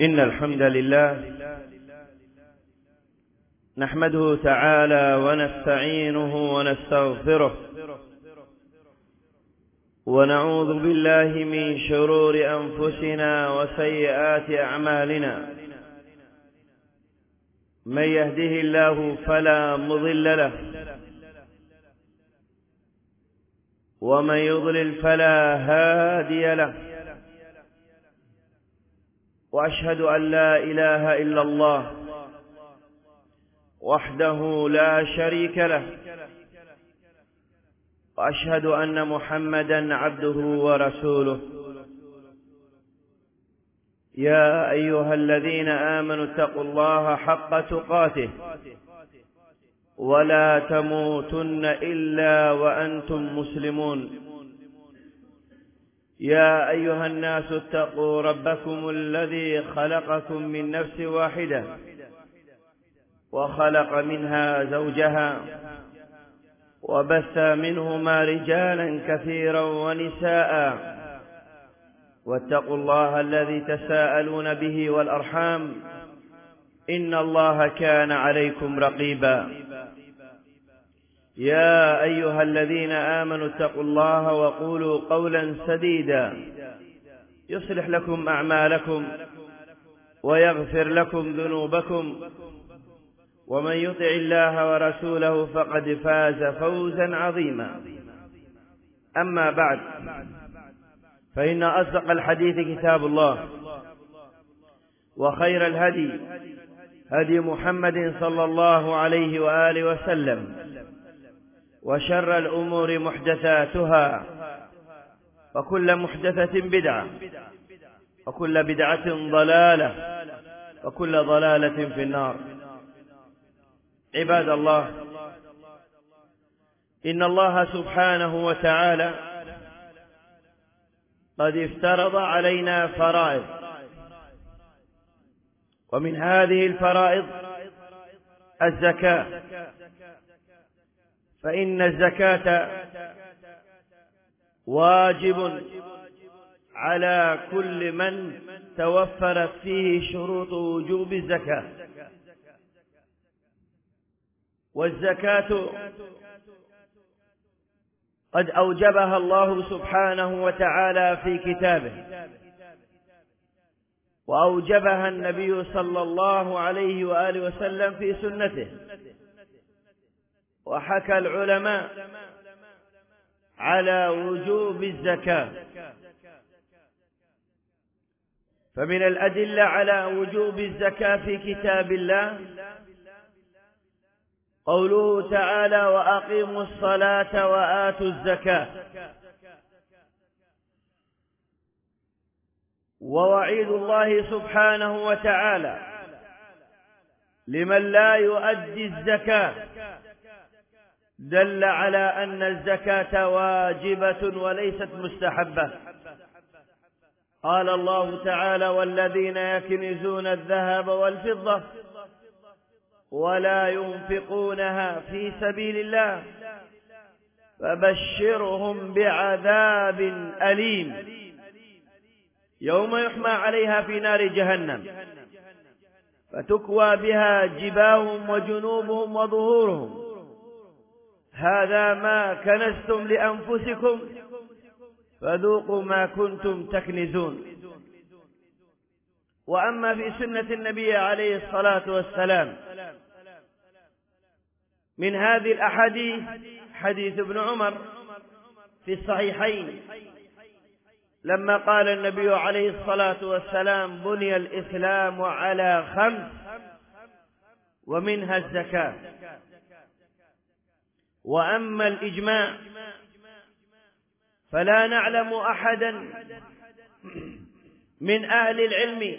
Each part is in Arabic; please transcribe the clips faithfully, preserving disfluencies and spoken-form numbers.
إن الحمد لله نحمده تعالى ونستعينه ونستغفره ونعوذ بالله من شرور أنفسنا وسيئات أعمالنا. من يهده الله فلا مضل له ومن يضلل فلا هادي له، وأشهد أن لا إله إلا الله وحده لا شريك له، وأشهد أن محمدا عبده ورسوله. يا أيها الذين آمنوا اتقوا الله حق تقاته ولا تموتن إلا وأنتم مسلمون. يا أيها الناس اتقوا ربكم الذي خلقكم من نفس واحدة وخلق منها زوجها وبث منهما رجالا كثيرا ونساء، واتقوا الله الذي تساءلون به والأرحام إن الله كان عليكم رقيبا. يا أيها الذين آمنوا اتقوا الله وقولوا قولا سديدا يصلح لكم أعمالكم ويغفر لكم ذنوبكم، ومن يطع الله ورسوله فقد فاز فوزا عظيما. أما بعد، فإن أصدق الحديث كتاب الله، وخير الهدي هدي محمد صلى الله عليه وآله وسلم، وشر الأمور محدثاتها، وكل محدثة بدعة، وكل بدعة ضلالة، وكل ضلالة في النار. عباد الله، إن الله سبحانه وتعالى قد افترض علينا فرائض، ومن هذه الفرائض الزكاة. فإن الزكاة واجب على كل من توفرت فيه شروط وجوب الزكاة. والزكاة قد أوجبها الله سبحانه وتعالى في كتابه، وأوجبها النبي صلى الله عليه وآله وسلم في سنته. وحكى العلماء على وجوب الزكاة. فمن الأدلة على وجوب الزكاة في كتاب الله قوله تعالى: وأقيموا الصلاة وآتوا الزكاة. ووعيد الله سبحانه وتعالى لمن لا يؤدي الزكاة دل على أن الزكاة واجبة وليست مستحبة. قال الله تعالى: والذين يكنزون الذهب والفضة ولا ينفقونها في سبيل الله فبشرهم بعذاب أليم يوم يحمى عليها في نار جهنم فتكوى بها جباههم وجنوبهم وظهورهم هذا ما كنزتم لأنفسكم فذوقوا ما كنتم تكنزون. وأما في سنة النبي عليه الصلاة والسلام من هذه الأحاديث حديث ابن عمر في الصحيحين لما قال النبي عليه الصلاة والسلام: بني الإسلام على خمس ومنها الزكاة. وأما الإجماع فلا نعلم أحدا من أهل العلم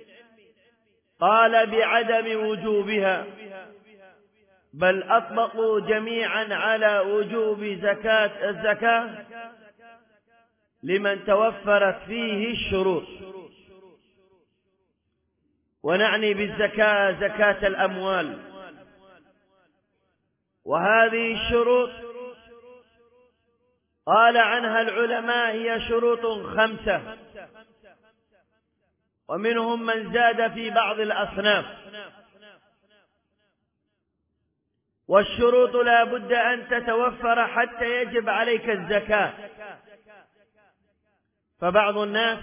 قال بعدم وجوبها، بل أطبقوا جميعا على وجوب زكاة الزكاة لمن توفرت فيه الشروط. ونعني بالزكاة زكاة الأموال. وهذه الشروط قال عنها العلماء هي شروط خمسة، ومنهم من زاد في بعض الأصناف. والشروط لا بد أن تتوفر حتى يجب عليك الزكاة. فبعض الناس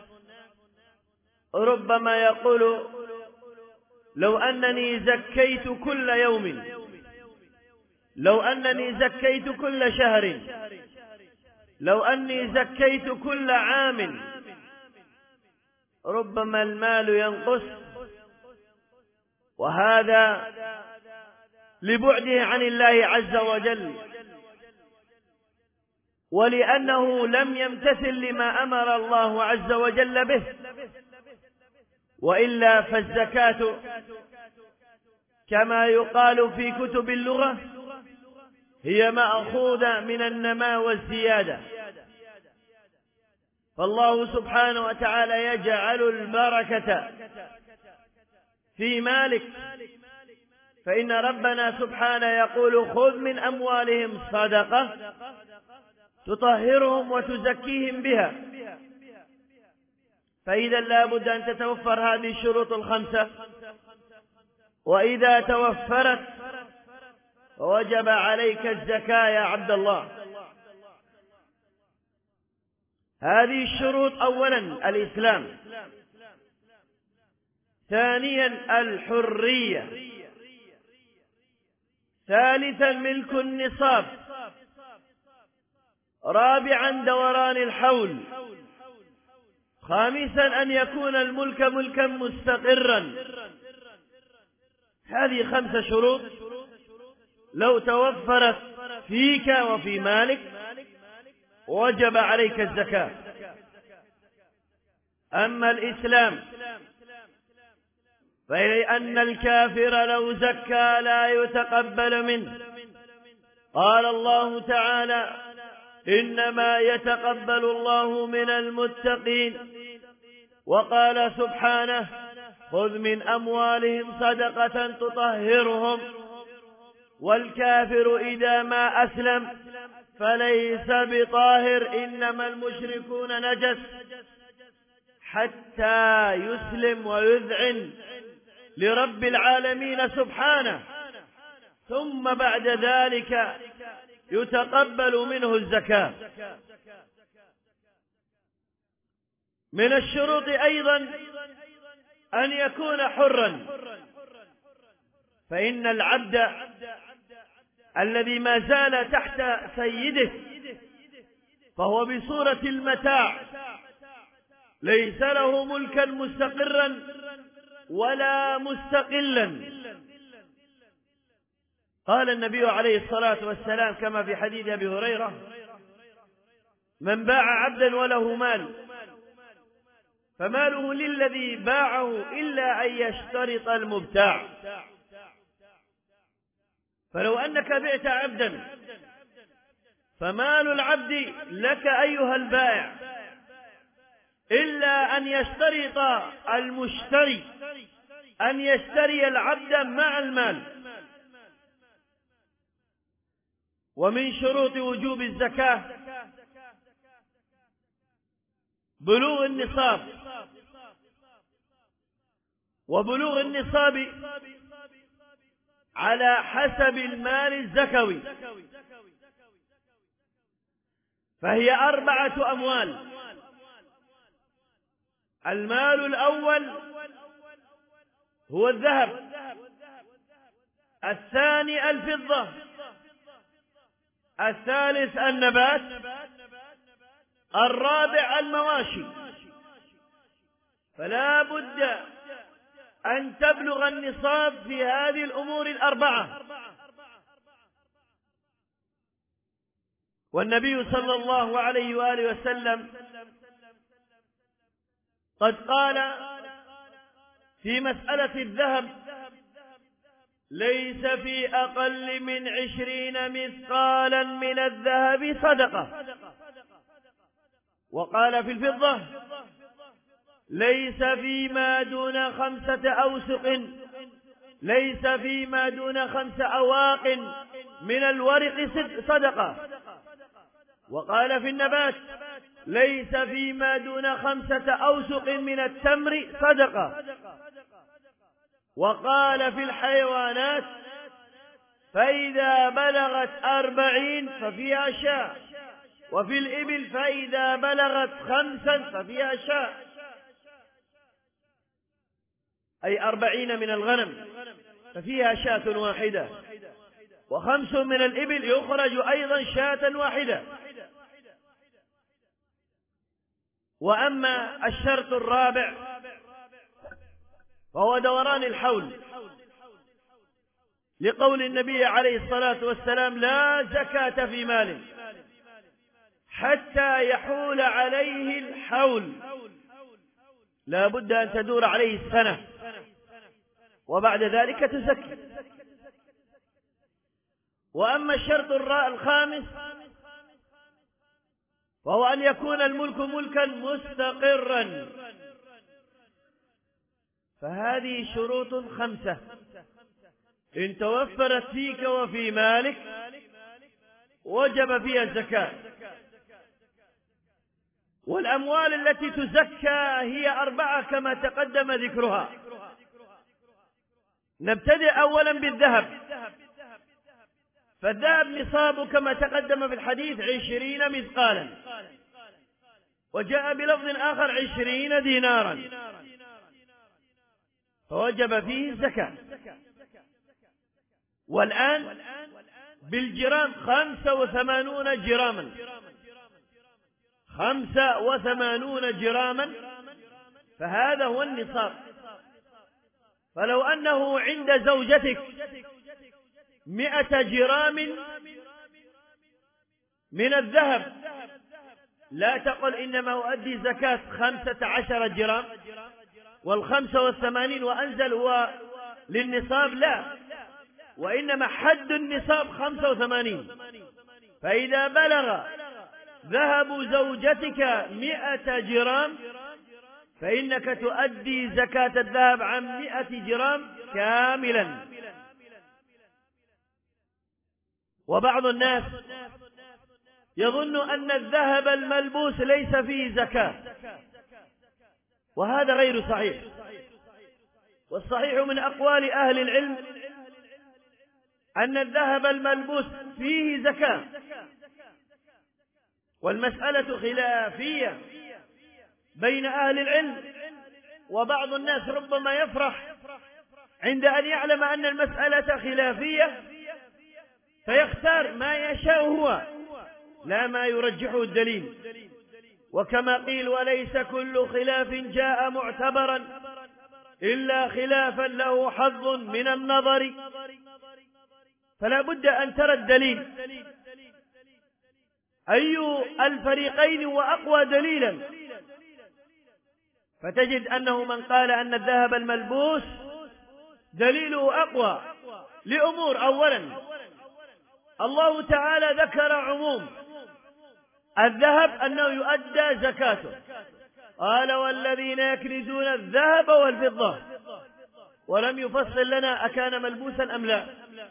ربما يقول لو أنني زكيت كل يوم، لو أنني زكيت كل شهر، لو أني زكيت كل عام، ربما المال ينقص، وهذا لبعده عن الله عز وجل، ولأنه لم يمتثل لما أمر الله عز وجل به. وإلا فالزكاة كما يقال في كتب اللغة هي مأخوذة من النماء والزيادة. فالله سبحانه وتعالى يجعل البركة في مالك، فإن ربنا سبحانه يقول خذ من أموالهم صدقة تطهرهم وتزكيهم بها. فإذا لا بد أن تتوفر هذه الشروط الخمسة، وإذا توفرت وجب عليك الزكاة يا عبد الله. هذه الشروط: أولا الإسلام، ثانيا الحرية، ثالثا ملك النصاب، رابعا دوران الحول، خامسا أن يكون الملك ملكا مستقرا. هذه خمس شروط لو توفرت فيك وفي مالك وجب عليك الزكاة. أما الإسلام فلأن الكافر لو زكى لا يتقبل منه. قال الله تعالى: إنما يتقبل الله من المتقين. وقال سبحانه: خذ من أموالهم صدقة تطهرهم. والكافر إذا ما أسلم فليس بطاهر، إنما المشركون نجس، حتى يسلم ويذعن لرب العالمين سبحانه، ثم بعد ذلك يتقبل منه الزكاة. من الشروط أيضا أن يكون حرا، فإن العبد الذي ما زال تحت سيده فهو بصورة المتاع، ليس له ملكا مستقرا ولا مستقلا. قال النبي عليه الصلاة والسلام كما في حديث أبي هريرة: من باع عبدا وله مال فماله للذي باعه إلا أن يشترط المبتاع. فلو أنك بعت عبدا فمال العبد لك أيها البائع، إلا أن يشترط المشتري أن يشتري العبد مع المال. ومن شروط وجوب الزكاة بلوغ النصاب، وبلوغ النصاب على حسب المال الزكوي، فهي أربعة أموال. المال الأول هو الذهب، الثاني الفضة، الثالث النبات، الرابع المواشي. فلا بد أن تبلغ النصاب في هذه الأمور الأربعة. والنبي صلى الله عليه وآله وسلم قد قال في مسألة الذهب: ليس في أقل من عشرين مثقالا من الذهب صدقة. وقال في الفضة: ليس فيما دون خمسة أوسق، ليس فيما دون خمس أواق من الورق صدقة. وقال في النبات: ليس فيما دون خمسة أوسق من التمر صدقة. وقال في الحيوانات فإذا بلغت أربعين ففيها شاة، وفي الإبل فإذا بلغت خمسا ففيها شاة، أي أربعين من الغنم ففيها شاة واحدة، وخمس من الإبل يخرج أيضا شاة واحدة. وأما الشرط الرابع فهو دوران الحول، لقول النبي عليه الصلاة والسلام لا زكاة في مال حتى يحول عليه الحول، لا بد أن تدور عليه السنة وبعد ذلك تزكي. وأما الشرط الخامس وهو أن يكون الملك ملكا مستقرا، فهذه شروط خمسة إن توفرت فيك وفي مالك وجب فيها الزكاة. والأموال التي تزكى هي أربعة كما تقدم ذكرها. نبتدئ أولا بالذهب، فالذهب نصابه كما تقدم في الحديث عشرين مثقالا، وجاء بلفظ آخر عشرين دينارا، فوجب فيه الزكاة. والآن بالجرام خمسة وثمانون جراما، خمسة وثمانون جراما، فهذا هو النصاب. فلو أنه عند زوجتك مئة جرام من الذهب لا تقل إنما أؤدي زكاة خمسة عشر جرام والخمسة والثمانين وأنزل هو للنصاب، لا، وإنما حد النصاب خمسة وثمانين. فإذا بلغ ذهب زوجتك مئة جرام فإنك تؤدي زكاة الذهب عن مئة جرام كاملا. وبعض الناس يظن أن الذهب الملبوس ليس فيه زكاة، وهذا غير صحيح. والصحيح من أقوال أهل العلم أن الذهب الملبوس فيه زكاة، والمسألة خلافية بين أهل العلم. وبعض الناس ربما يفرح عند أن يعلم أن المسألة خلافية فيختار ما يشاء هو، لا ما يرجحه الدليل. وكما قيل وليس كل خلاف جاء معتبرا إلا خلافا له حظ من النظر، فلا بد أن ترى الدليل أي الفريقين وأقوى دليلا، فتجد أنه من قال أن الذهب الملبوس دليله أقوى لأمور. أولا الله تعالى ذكر عموم الذهب أنه يؤدى زكاته، قال والذين يكنزون الذهب والفضة، ولم يفصل لنا أكان ملبوسا أم لا.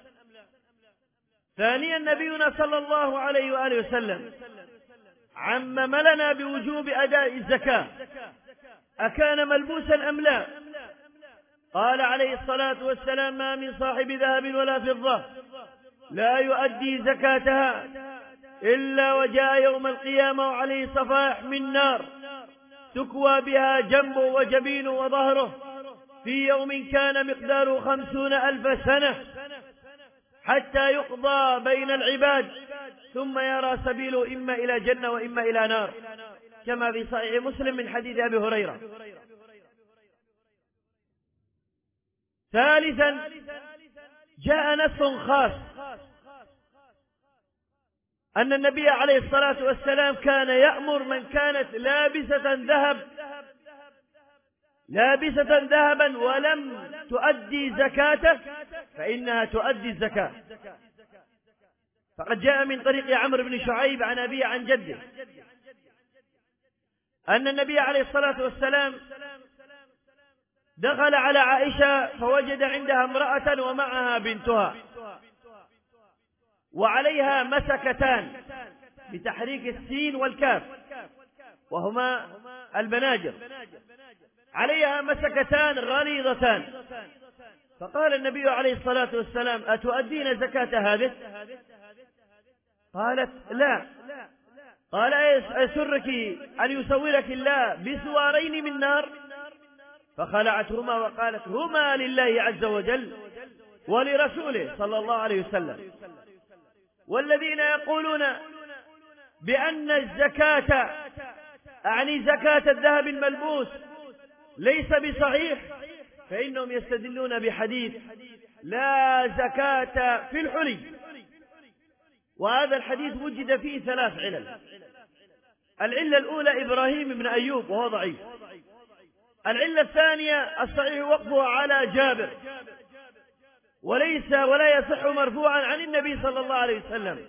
ثانيا نبينا صلى الله عليه وآله وسلم عمم لنا بوجوب أداء الزكاة، أكان ملبوسا أم لا. قال عليه الصلاة والسلام ما من صاحب ذهب ولا فضة لا يؤدي زكاتها إلا وجاء يوم القيامة وعليه صفائح من نار تكوى بها جنبه وجبينه وظهره في يوم كان مقداره خمسون ألف سنة حتى يقضى بين العباد ثم يرى سبيله إما إلى جنة وإما إلى نار، كما في صحيح مسلم من حديث أبي هريرة. ثالثا جاء نص خاص أن النبي عليه الصلاة والسلام كان يأمر من كانت لابسة ذهب لابسة ذهبا ولم تؤدي زكاته فإنها تؤدي الزكاة. فقد جاء من طريق عمرو بن شعيب عن أبيه عن جده أن النبي عليه الصلاة والسلام دخل على عائشة فوجد عندها امرأة ومعها بنتها وعليها مسكتان بتحريك السين والكاف، وهما المناجر، عليها مسكتان غليظتان. فقال النبي عليه الصلاة والسلام: أتؤدين زكاة هذه؟ قالت: لا. قال: أيسرك أن يسورك الله بسوارين من نار؟ فخلعتهما وقالت: هما لله عز وجل ولرسوله صلى الله عليه وسلم. والذين يقولون بأن الزكاة أعني زكاة الذهب الملبوس ليس بصحيح، فإنهم يستدلون بحديث لا زكاة في الحلي، وهذا الحديث وجد فيه ثلاث علل. العلة الأولى إبراهيم بن أيوب وهو ضعيف. العلة الثانية الصحيح وقفه على جابر، وليس ولا يصح مرفوعا عن النبي صلى الله عليه وسلم.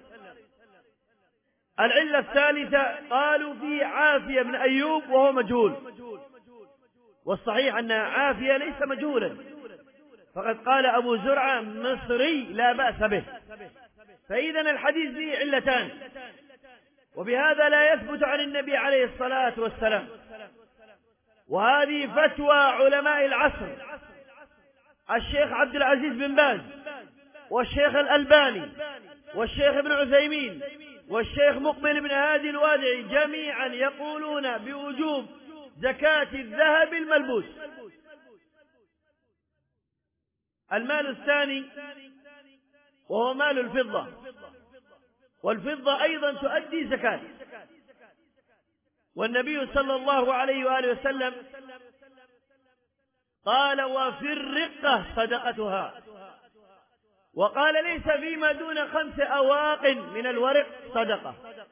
العلة الثالثة قالوا في عافية بن أيوب وهو مجهول، والصحيح أن عافية ليس مجهولا، فقد قال أبو زرعة مصري لا بأس به. فإذا الحديث فيه علتان، وبهذا لا يثبت عن النبي عليه الصلاة والسلام. وهذه فتوى علماء العصر، الشيخ عبد العزيز بن باز والشيخ الألباني والشيخ ابن عثيمين والشيخ مقبل بن هادي الوادعي، جميعا يقولون بوجوب زكاة الذهب الملبوس. المال الثاني وهو مال الفضة، والفضة أيضا تؤدي زكاة، والنبي صلى الله عليه وآله وسلم قال: وفي الرقة صدقتها. وقال: ليس فيما دون خمس أواق من الورق صدقة.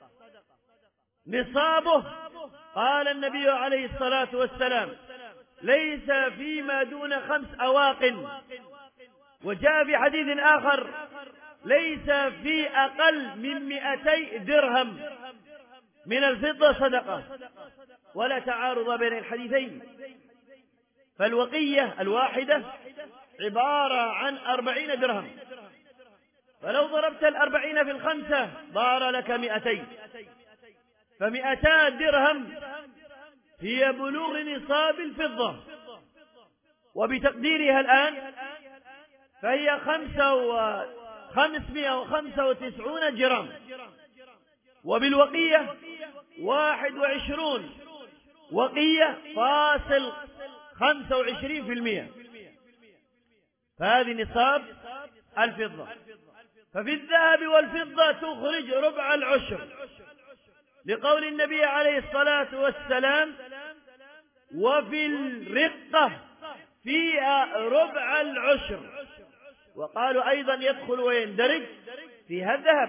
نصابه قال النبي عليه الصلاة والسلام: ليس فيما دون خمس أواق. وجاء في حديث آخر: ليس في أقل من مئتي درهم من الفضة صدقة. ولا تعارض بين الحديثين، فالوقية الواحدة عبارة عن أربعين درهم، فلو ضربت الأربعين في الخمسة ضار لك مئتين، فمئتا درهم هي بلوغ نصاب الفضة، وبتقديرها الآن فهي خمسة وخمسمائة وخمسة وتسعون جرام، وبالوقية واحد وعشرون وقية فاصل خمسة وعشرين في المئة، فهذه نصاب الفضة. ففي الذهب والفضة تخرج ربع العشر، لقول النبي عليه الصلاة والسلام: وفي الرقة فيها ربع العشر. وقالوا أيضا يدخل ويندرج فيها الذهب.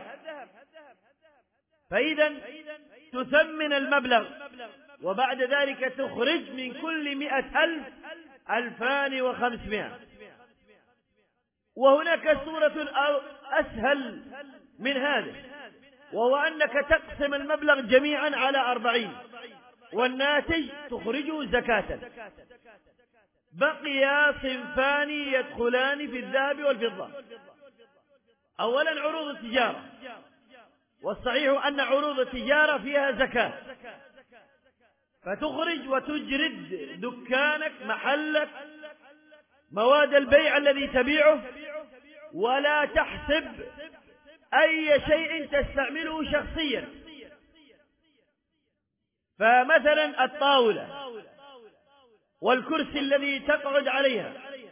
فإذا تثمن المبلغ، وبعد ذلك تخرج من كل مئة ألف ألفان وخمسمائة. وهناك صورة أسهل من هذا، وهو أنك تقسم المبلغ جميعا على أربعين، والناتج تخرجه زكاة. بقي صنفان يدخلان في الذهب والفضة. أولا عروض التجارة، والصحيح أن عروض التجارة فيها زكاة، فتخرج وتجرد دكانك محلك مواد البيع الذي تبيعه، ولا تحسب أي شيء تستعمله شخصيا. فمثلا الطاولة والكرسي الذي تقعد عليها،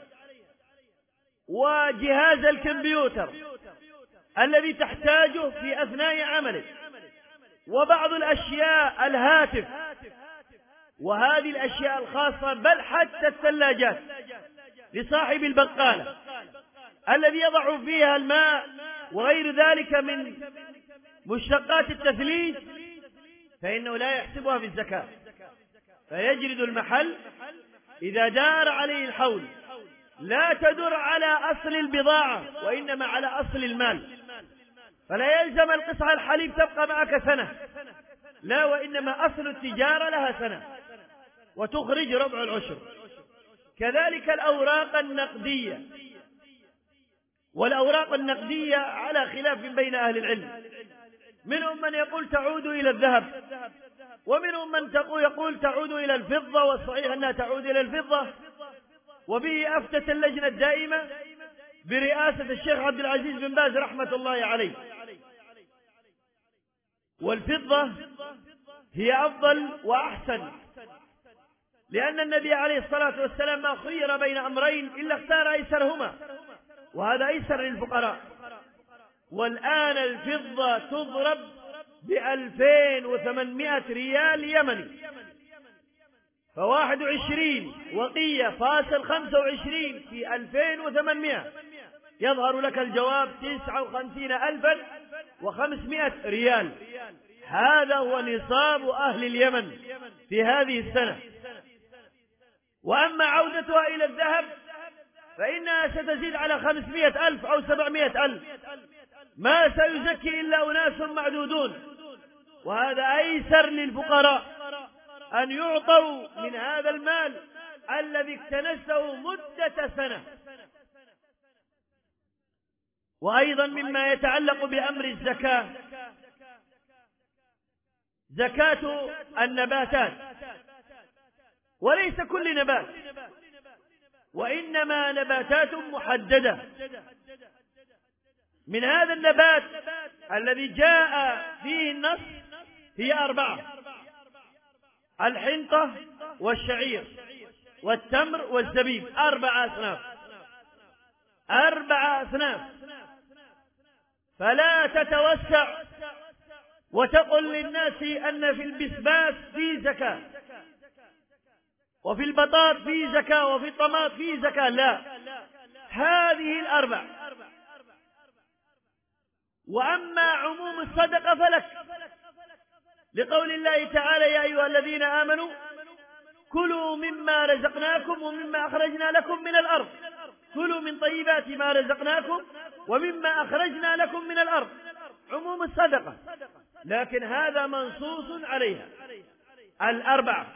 وجهاز الكمبيوتر الذي تحتاجه في أثناء عملك، وبعض الأشياء الهاتف، وهذه الأشياء الخاصة، بل حتى الثلاجات لصاحب البقالة الذي يضع فيها الماء وغير ذلك من مشتقات التثليث، فإنه لا يحسبها في الزكاة، فيجرد المحل إذا دار عليه الحول، لا تدر على أصل البضاعة وإنما على أصل المال. فلا يلزم القطعة الحليب تبقى معك سنة، لا، وإنما أصل التجارة لها سنة، وتخرج ربع العشر. كذلك الأوراق النقدية، والأوراق النقدية على خلاف بين أهل العلم، منهم من يقول تعود إلى الذهب، ومنهم من يقول تعود إلى الفضة، والصحيح أنها تعود إلى الفضة، وبه أفتت اللجنة الدائمة برئاسة الشيخ عبد العزيز بن باز رحمة الله عليه. والفضة هي أفضل وأحسن، لأن النبي عليه الصلاة والسلام ما خير بين أمرين إلا اختار أيسرهما، وهذا أيسر للفقراء. والآن الفضة تضرب بألفين وثمانمائة ريال يمني، فواحد وعشرين وقية فاصل خمسة وعشرين في ألفين وثمانمائة، يظهر لك الجواب تسعة وخمسين ألفا وخمسمائة ريال. هذا هو نصاب أهل اليمن في هذه السنة. وأما عودتها إلى الذهب فإنها ستزيد على خمسمائة ألف أو سبعمائة ألف، ما سيزكي إلا أناس معدودون، وهذا أيسر للفقراء أن يعطوا من هذا المال الذي اكتنسه مدة سنة. وأيضا مما يتعلق بأمر الزكاة زكاة النباتات، وليس كل نبات، وإنما نباتات محددة. من هذا النبات الذي جاء فيه النص هي أربعة: الحنطة والشعير والتمر والزبيب، أربعة أصناف، أربعة أصناف. فلا تتوسع وتقل للناس أن في البسباس فيه زكاة، وفي البطاط فيه زكاة، وفي الطماط فيه زكاة، لا، هذه الأربع. وأما عموم الصدقة فلك، لقول الله تعالى: يا أيها الذين آمنوا كلوا مما رزقناكم ومما أخرجنا لكم من الأرض، كلوا من طيبات ما رزقناكم ومما أخرجنا لكم من الأرض، عموم الصدقة، لكن هذا منصوص عليها الأربعة.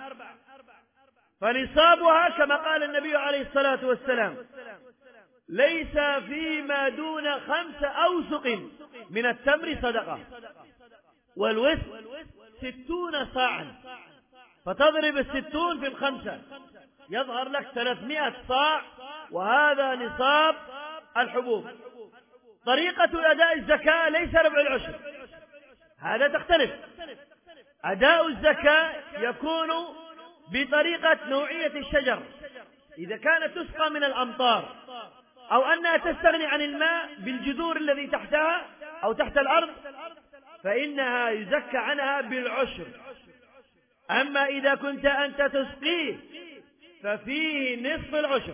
فنصابها كما قال النبي عليه الصلاة والسلام: ليس فيما دون خمس أوسق من التمر صدقة، والوسق ستون صاعا، فتضرب الستون في الخمسة يظهر لك ثلاثمائة صاع، وهذا نصاب الحبوب. طريقة أداء الزكاة ليس ربع العشر، هذا تختلف. أداء الزكاة يكون بطريقة نوعية الشجر، إذا كانت تسقى من الأمطار أو أنها تستغني عن الماء بالجذور الذي تحتها أو تحت الأرض، فإنها يزكى عنها بالعشر. أما إذا كنت أنت تسقيه ففيه نصف العشر.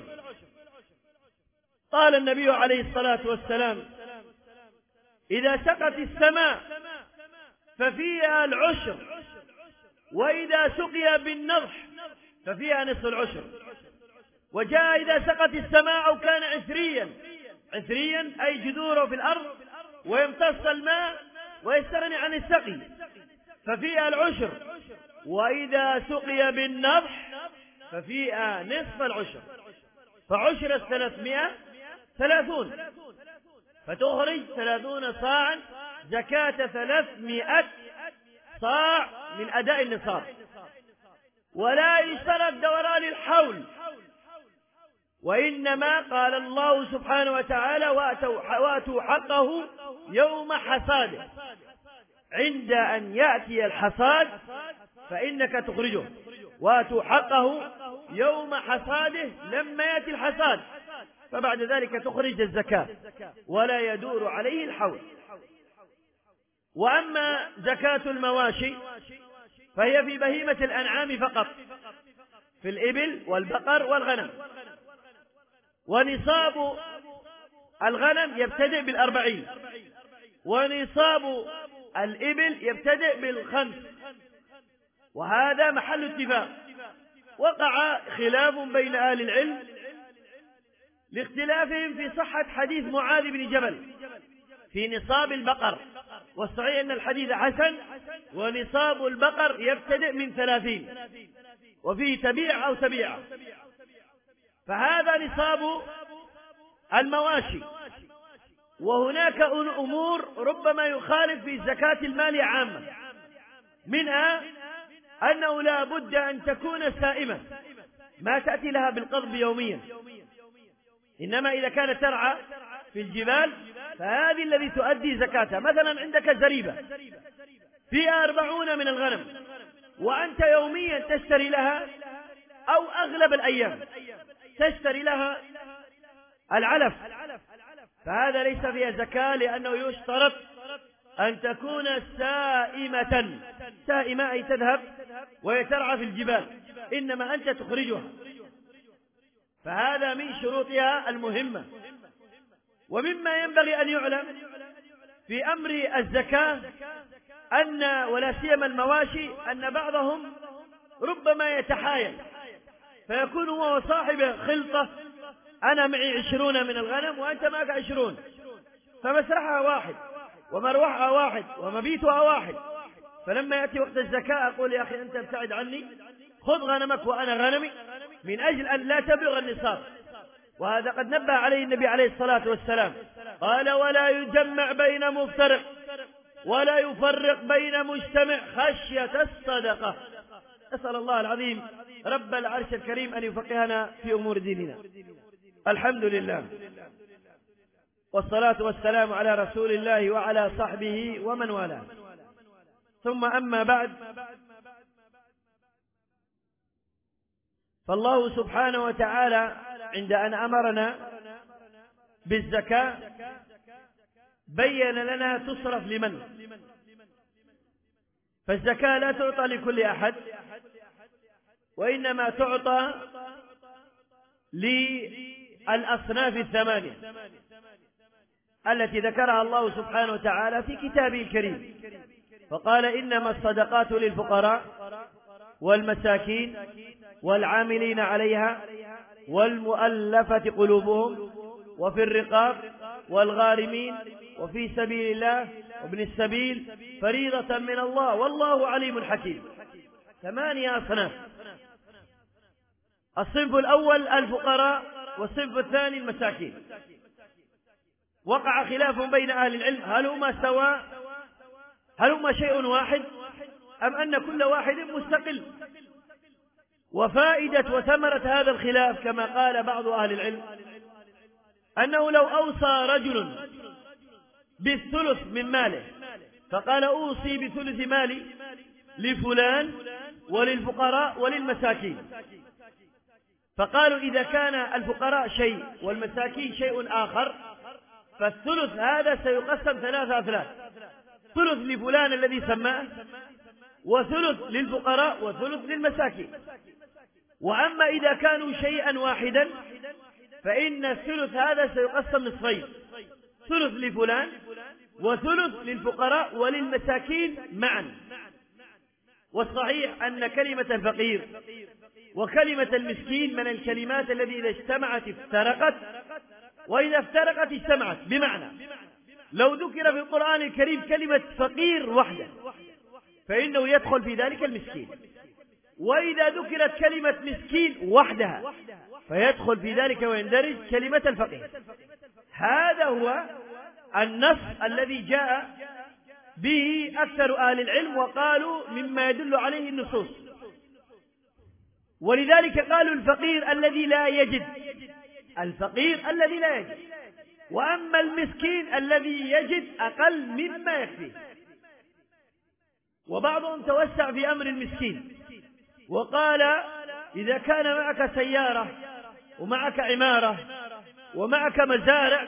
قال النبي عليه الصلاة والسلام: إذا سقت السماء ففيها العشر، وإذا سقي بالنضح ففيها نصف العشر. وجاء إذا سقت السماء أو كان عثريا، عثريا أي جذوره في الأرض ويمتص الماء ويستغني عن السقي، ففيها العشر. وإذا سقي بالنضح ففيها نصف العشر، فعشر الثلاثمائة ثلاثون، فتخرج ثلاثون صاعا، زكاة ثلاثمائة صاع من أداء النصاب. ولا يشترط دوران الحول، وإنما قال الله سبحانه وتعالى: وآتوا حقه يوم حصاده، عند أن يأتي الحصاد فإنك تخرجه. وآتوا حقه يوم حصاده، لما يأتي الحصاد، فبعد ذلك تخرج الزكاة ولا يدور عليه الحول. وأما زكاة المواشي فهي في بهيمة الأنعام فقط، في الإبل والبقر والغنم. ونصاب الغنم يبتدئ بالأربعين، ونصاب الإبل يبتدئ بالخمس، وهذا محل اتفاق. وقع خلاف بين أهل العلم لاختلافهم في صحة حديث معاذ بن جبل في نصاب البقر، والصحيح أن الحديث حسن. ونصاب البقر يبتدئ من ثلاثين، وفيه تبيع أو تبيعة، فهذا نصاب المواشي. وهناك أمور ربما يخالف في زكاة المال عامة، منها أنه لا بد أن تكون سائمة، ما تأتي لها بالقضب يوميا، إنما إذا كانت ترعى في الجبال فهذه الذي تؤدي زكاتها. مثلا عندك زريبة فيها أربعون من الغنم، وأنت يوميا تشتري لها أو أغلب الأيام تشتري لها العلف، فهذا ليس فيها زكاة، لأنه يشترط أن تكون سائمة. سائمة أي تذهب ويترعى في الجبال، إنما أنت تخرجها، فهذا من شروطها المهمة. ومما ينبغي أن يعلم في أمر الزكاة أن ولا سيما المواشي أن بعضهم ربما يتحايل فيكون هو صاحب خلطة، أنا معي عشرون من الغنم وأنت معك عشرون، فمسرحها واحد ومروحها واحد ومبيتها واحد، فلما يأتي وقت الزكاة أقول يا أخي أنت ابتعد عني، خذ غنمك وأنا غنمي، من أجل أن لا تبلغ النصاب. وهذا قد نبه عليه النبي عليه الصلاة والسلام، قال ولا يجمع بين مفترق ولا يفرق بين مجتمع خشية الصدقة. أسأل الله العظيم رب العرش الكريم أن يفقهنا في أمور ديننا. الحمد لله والصلاة والسلام على رسول الله وعلى صحبه ومن والاه، ثم أما بعد، فالله سبحانه وتعالى عند أن أمرنا بالزكاة بين لنا تصرف لمن، فالزكاة لا تعطى لكل أحد، وإنما تعطى للأصناف الثمانية التي ذكرها الله سبحانه وتعالى في كتابه الكريم، فقال إنما الصدقات للفقراء والمساكين والعاملين عليها والمؤلفة قلوبهم وفي الرقاب والغارمين وفي سبيل الله وابن السبيل فريضة من الله والله عليم حكيم. ثمانية أصناف، الصنف الأول الفقراء، والصنف الثاني المساكين. وقع خلاف بين أهل العلم هل هما سواء، هل هما شيء واحد، أم أن كل واحد مستقل؟ وفائدة وثمرة هذا الخلاف كما قال بعض أهل العلم أنه لو أوصى رجل بالثلث من ماله فقال أوصي بثلث مالي لفلان وللفقراء وللمساكين، فقالوا إذا كان الفقراء شيء والمساكين شيء آخر فالثلث هذا سيقسم ثلاثة أثلاث، ثلث لفلان الذي سماه، وثلث للفقراء، وثلث للمساكين. وأما إذا كانوا شيئا واحدا فإن الثلث هذا سيقسم نصفين، ثلث لفلان وثلث للفقراء وللمساكين معا. والصحيح أن كلمة الفقير وكلمة المسكين من الكلمات التي إذا اجتمعت افترقت، وإذا افترقت اجتمعت، بمعنى لو ذكر في القرآن الكريم كلمة فقير وحده فإنه يدخل في ذلك المسكين، وإذا ذكرت كلمة مسكين وحدها فيدخل في ذلك ويندرج كلمة الفقير. هذا هو النص الذي جاء به أكثر أهل العلم، وقالوا مما يدل عليه النصوص، ولذلك قالوا الفقير الذي لا يجد، الفقير الذي لا يجد، وأما المسكين الذي يجد أقل مما يكفي. وبعضهم توسع في أمر المسكين وقال إذا كان معك سيارة ومعك عمارة ومعك مزارع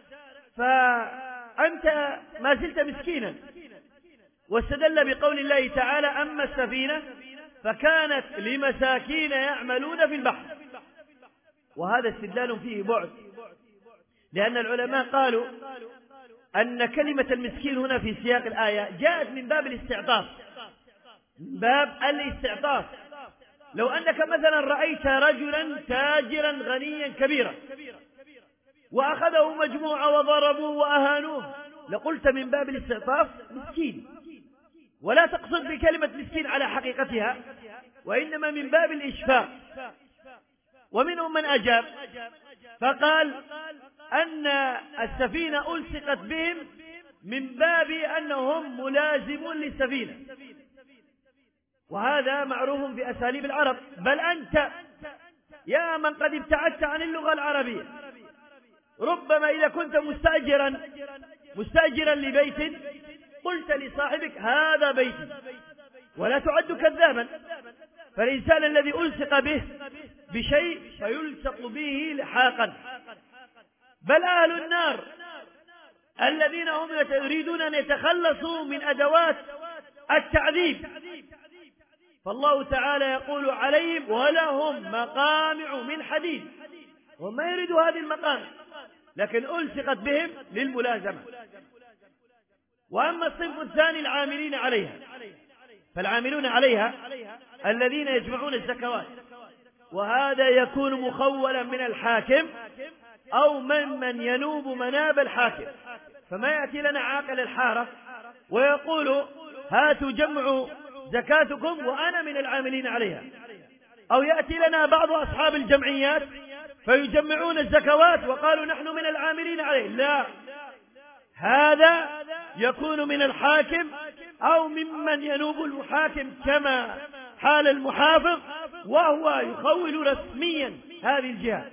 فأنت ما زلت مسكينا، واستدل بقول الله تعالى أما السفينة فكانت لمساكين يعملون في البحر، وهذا استدلال فيه بعد، لأن العلماء قالوا أن كلمة المسكين هنا في سياق الآية جاءت من باب الاستعطاف، من باب الاستعطاف. لو أنك مثلا رأيت رجلا تاجرا غنيا كبيرا وأخذه مجموعة وضربوه وأهانوه لقلت من باب الاستعطاف مسكين، ولا تقصد بكلمة مسكين على حقيقتها، وإنما من باب الإشفاق. ومنهم من أجاب فقال أن السفينة ألصقت بهم من باب أنهم ملازمون للسفينة، وهذا معروف بأساليب العرب. بل أنت يا من قد ابتعدت عن اللغة العربية، ربما إذا كنت مستأجرا مستأجرا لبيت قلت لصاحبك هذا بيتي، ولا تعد كذابا. فالإنسان الذي ألصق به بشيء فيلصق به لحاقا. بل أهل النار الذين هم يريدون أن يتخلصوا من أدوات التعذيب، فالله تعالى يقول عليهم ولهم مقامع من حديد، وما يريدوا هذه المقامع لكن ألصقت بهم للملازمة. وأما الصنف الثاني العاملين عليها، فالعاملون عليها الذين يجمعون الزكوات، وهذا يكون مخولا من الحاكم أو ممن ينوب مناب الحاكم. فما يأتي لنا عاقل الحارة ويقول هاتوا جمعوا زكاتكم وأنا من العاملين عليها، أو يأتي لنا بعض أصحاب الجمعيات فيجمعون الزكوات وقالوا نحن من العاملين عليه. لا، هذا يكون من الحاكم أو ممن ينوب المحاكم كما حال المحافظ، وهو يخول رسميا هذه الجهة.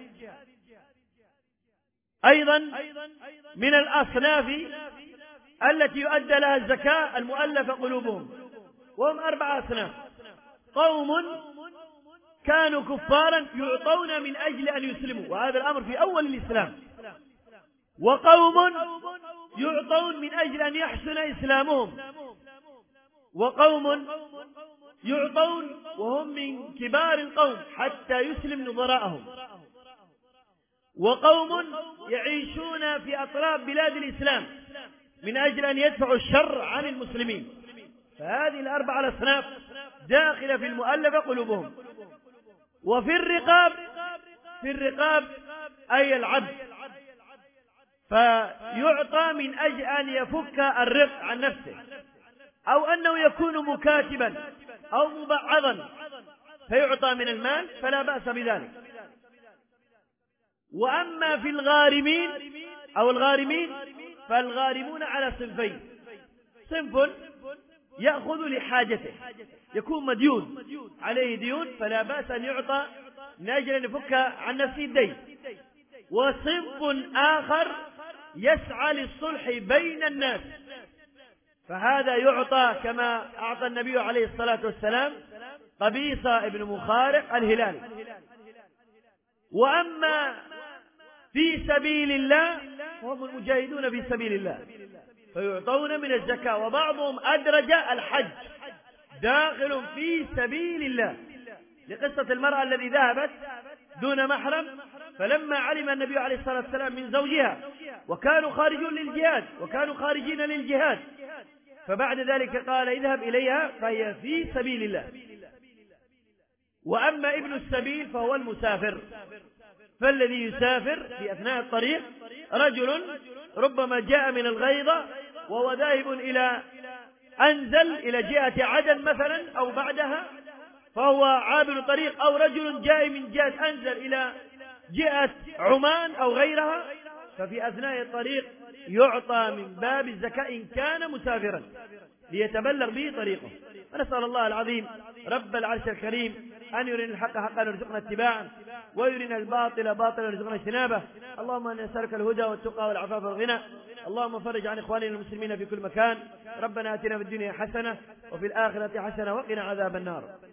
أيضا من الأصناف التي يؤدى لها الزكاة المؤلفة قلوبهم، وهم أربع أصناف: قوم كانوا كفارا يعطون من أجل أن يسلموا، وهذا الأمر في أول الإسلام، وقوم يعطون من أجل أن يحسن إسلامهم، وقوم يعطون وهم من كبار القوم حتى يسلم نظراءهم، وقوم يعيشون في أطراف بلاد الإسلام من أجل أن يدفعوا الشر عن المسلمين. فهذه الأربعة الأصناف داخلة في المؤلفة قلوبهم. وفي الرقاب، في الرقاب أي العبد، فيعطى من أجل أن يفك الرق عن نفسه، أو أنه يكون مكاتبا أو مبعضا فيعطى من المال فلا بأس بذلك. وأما في الغارمين أو الغارمين فالغارمون على صنفين: صنف يأخذ لحاجته، يكون مديون عليه ديون فلا بأس أن يعطى من أجل أن يفك عن نفسه الدين، وصنف آخر يسعى للصلح بين الناس، فهذا يعطى كما أعطى النبي عليه الصلاة والسلام قبيصة ابن مخارق الهلالي. وأما في سبيل الله هم المجاهدون في سبيل الله فيعطون من الزكاة، وبعضهم أدرج الحج داخل في سبيل الله، لقصة المرأة التي ذهبت دون محرم، فلما علم النبي عليه الصلاة والسلام من زوجها وكانوا خارجون للجهاد وكانوا خارجين للجهاد، فبعد ذلك قال اذهب إليها فهي في سبيل الله. وأما ابن السبيل فهو المسافر، فالذي يسافر في أثناء الطريق رجل ربما جاء من الغيضة وهو ذاهب إلى أنزل إلى جهة عدن مثلا أو بعدها فهو عابر طريق، أو رجل جاء من جهة أنزل إلى جهة عمان أو غيرها، ففي أثناء الطريق يعطى من باب الزكاة إن كان مسافرا ليتبلغ به طريقه. ونسأل الله العظيم رب العرش الكريم أن يرينا الحق حقا ويرزقنا اتباعه، ويرينا الباطل باطلا ويرزقنا اجتنابه. اللهم إنا نسألك الهدى والتقى والعفاف والغنى. اللهم فرج عن إخواننا المسلمين في كل مكان. ربنا آتنا في الدنيا حسنة وفي الآخرة حسنة وقنا عذاب النار.